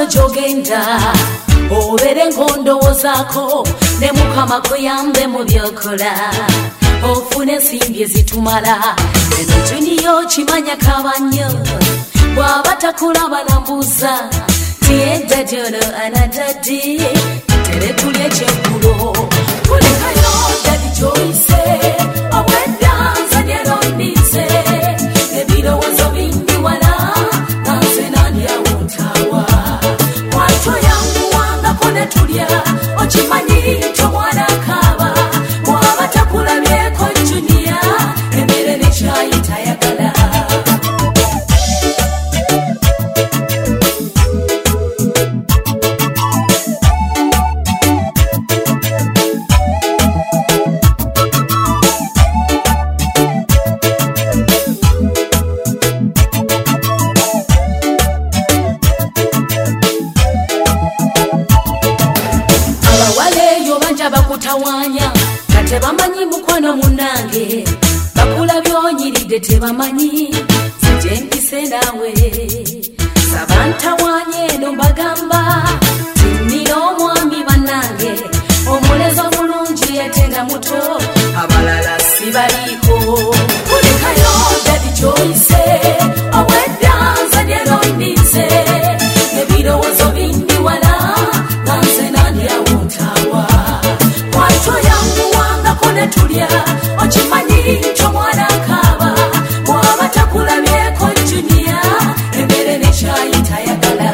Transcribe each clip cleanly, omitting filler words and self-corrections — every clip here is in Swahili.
jogenda obere ngondo wozako ne mukama kuyambe mu byokola ofune simbi zitumala eno juniyo chimanya kabanyo bwabatakula balambuza tienda jono anadadi tere tulye chekulo kulekayo dadi choise awedanza nyeronise ebiro wazo bingi wala nanze nani ya utawa watu yangu wanga kone tulya ochimanyi chomwana kaba mwabatakula byeko junia emere ne chayita yagala bakutawanya kate bamanyi mukono munange bakula byonyiride tebamanyi sijempise nawe sabantawanye no bagamba tiniro mwami banange omulezo mulungi yetenda muto abalala sibaliko kulekayo dadi choise awedanza nyeronise ebirowozo bingi wala nanze nani ya utawa watu yangu wanga kone tulya ochimanyi chomwana kaba mwabatakula byeko junia embere ne chayita yagala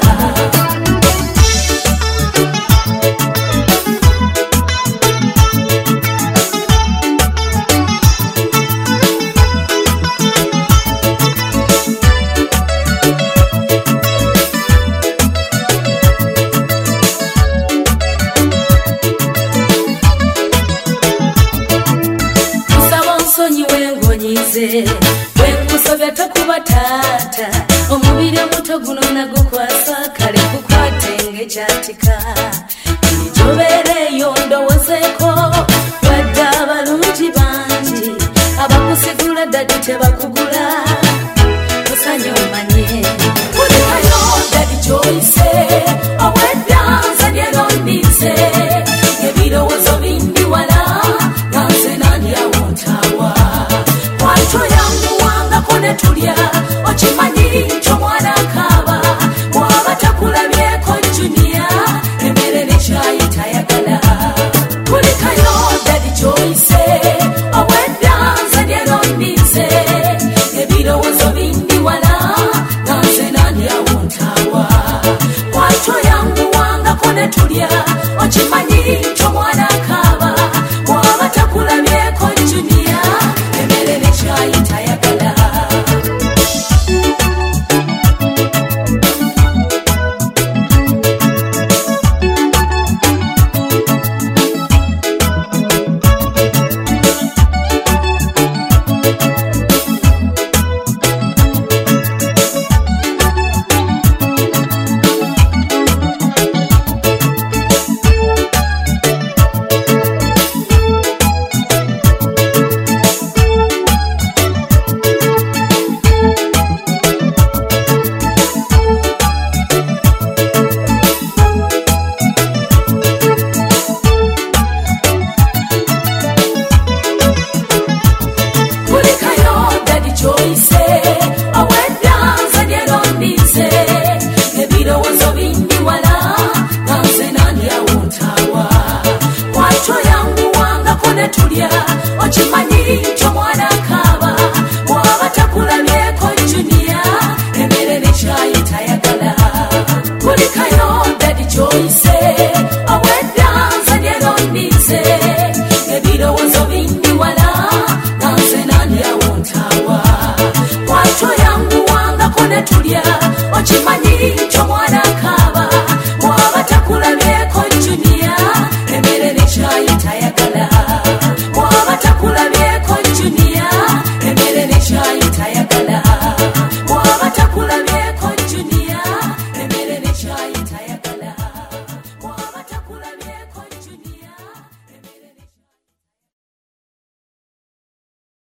wenkusabya takubatata omubiri omuto guno nago kwasa kale kukwatenge kyatika nijobeereyo ndowozeko wadde abalungi bangi abakusigula dadi tebakugula kusanya omanye kulekayo dadi choise obweddanza lyeronise ebirowoozo bingi wala nanze nani awontawa watu yangu wanga kone tulya ochimanyi chomwana kaba mwabatakula byeko junia embere ne chayita yagala kulekayo dadi choise obwedanza lyeronise ebirowoozo bingi wala nanze nani awontawa watu yangu wanga kone tulya ochimanyi chomwana kaba mwabatakula byeko junia embere ne chayita yagala tulya ochimanyi chomwana kaba mwabatakula byeko junia embere ne chayita yagala kulekayo dadi choise obwedanza lyeronise ebirowoozo bingi wala nanze nani awontawa watu yangu wanga kone tulya ochimanyi chomwana kaba mwabatakula byeko junia embere ne chayita yagala mwabatakula byeko junia embere ne chayita yagala mwabatakula